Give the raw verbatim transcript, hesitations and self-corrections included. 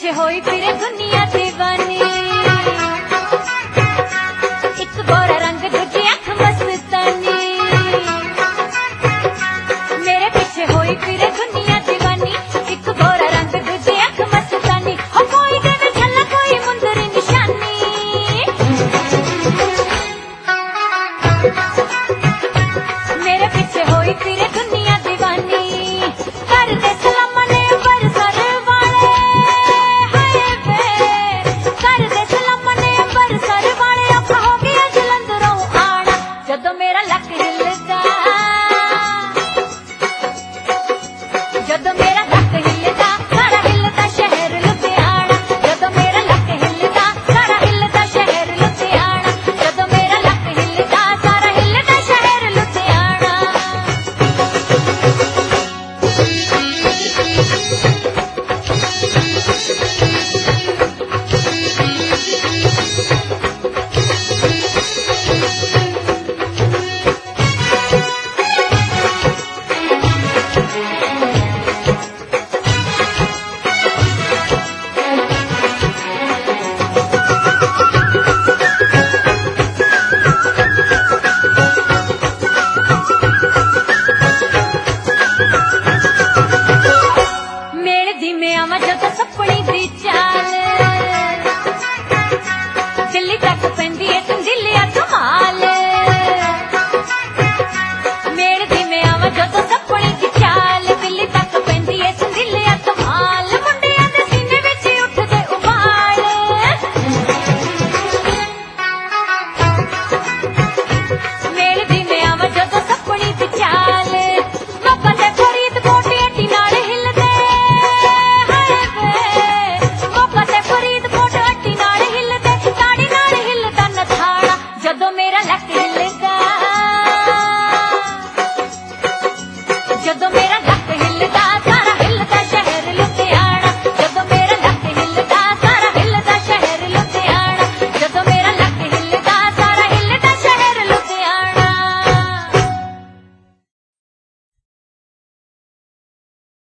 ਪਿੱਛੇ ਹੋਈ ਫਿਰੇ ਦੁਨੀਆ ਦੀਵਾਨੀ। ਇੱਕ ਗੋਰਾ ਰੰਗ ਦੂਜੀ ਅੱਖ ਮਸਤਾਨੀ। ਮੇਰੇ ਪਿੱਛੇ ਹੋਈ ਫਿਰੇ ਦੁਨੀਆ ਦੀਵਾਨੀ। ਇੱਕ ਗੋਰਾ ਰੰਗ ਦੂਜੀ ਅੱਖ ਮਸਤਾਨੀ। ਹੋ ਕੋਈ ਦੇਵੇ ਛੱਲਾ ਕੋਈ ਮੁੰਦਰੀ ਨਿਸ਼ਾਨੀ। ਮੇਰੇ ਪਿੱਛੇ ਹੋਈ ਫਿਰੇ ਦੁਨੀਆ ਦੀਵਾਨੀ। ਕਰਦੇ ਸਲਾਮਾਂ ਨੇ ਅੰਬਰਸਰ ਵਾਲੇ। ਹਾਏ ਵੇ ਕਰਦੇ ਸਲਾਮਾਂ ਨੇ ਅੰਬਰਸਰ ਵਾਲੇ। ਔਖਾ ਹੋ ਗਿਆ ਜਲੰਧਰੋਂ ਆਣਾ ਜਦੋਂ ਮੇਰਾ ਲੱਕ ਹਿੱਲਦਾ। ਜਦੋਂ ਮੇਰਾ ਲੱਕ ਹਿੱਲਦਾ ਸਾਰਾ ਹਿੱਲਦਾ ਸ਼ਹਿਰ ਲੁਧਿਆਣਾ। ਜਦੋਂ ਮੇਰਾ ਲੱਕ ਹਿੱਲਦਾ ਸਾਰਾ ਹਿੱਲਦਾ ਸ਼ਹਿਰ ਲੁਧਿਆਣਾ। ਜਦੋਂ ਮੇਰਾ ਲੱਕ ਹਿੱਲਦਾ ਸਾਰਾ ਹਿੱਲਦਾ ਸ਼ਹਿਰ ਲੁਧਿਆਣਾ। ਮੇਲ ਦੀ ਮੈਂ ਆਵਾਂ ਜਦੋਂ ਸੱਪਣੀ ਦੀ